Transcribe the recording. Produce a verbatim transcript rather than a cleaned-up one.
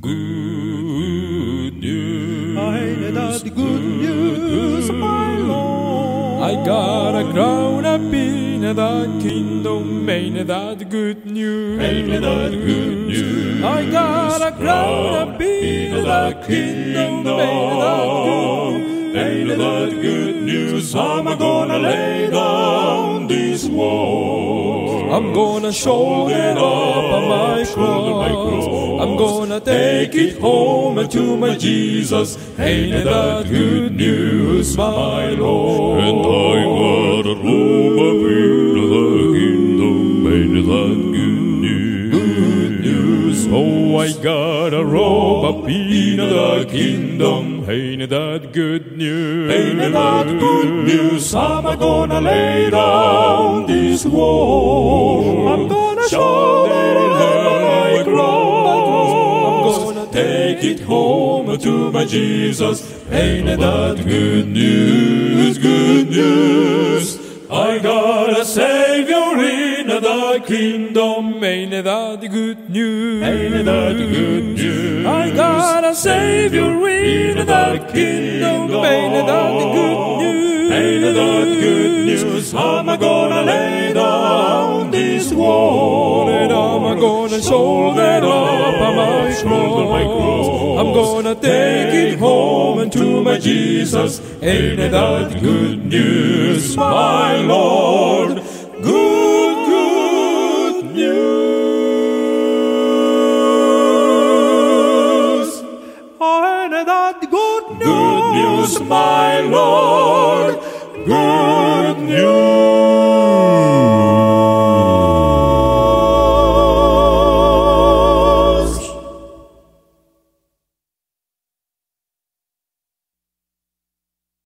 good news. Ain't that good news, my Lord? I got a crown up in the kingdom. Ain't that good news? Ain't that good news? I got a crown up in the kingdom. Ain't that good news? Ain't that good news? I'm gonna lay down this world. I'm gonna shoulder up my cross. I'm gonna take it home to my Jesus. Ain't that good news, my Lord? And I got a robe up in the kingdom. Ain't that good news? Good news. Oh, I got a robe up in the kingdom. Ain't that good news? Ain't that good news? I'm gonna lay down this world. I'm gonna shoulder my cross. I'm gonna take it home to my Jesus. Ain't that good news? Good news. I got a Savior in the kingdom. Ain't that good news? Ain't that good news? I got a Savior in the kingdom. Ain't that good news? Ain't that good news? I'm gonna lay down this world. And I'm gonna shoulder up my cross. I'm gonna take it home to my Jesus. Ain't that good news, my Lord?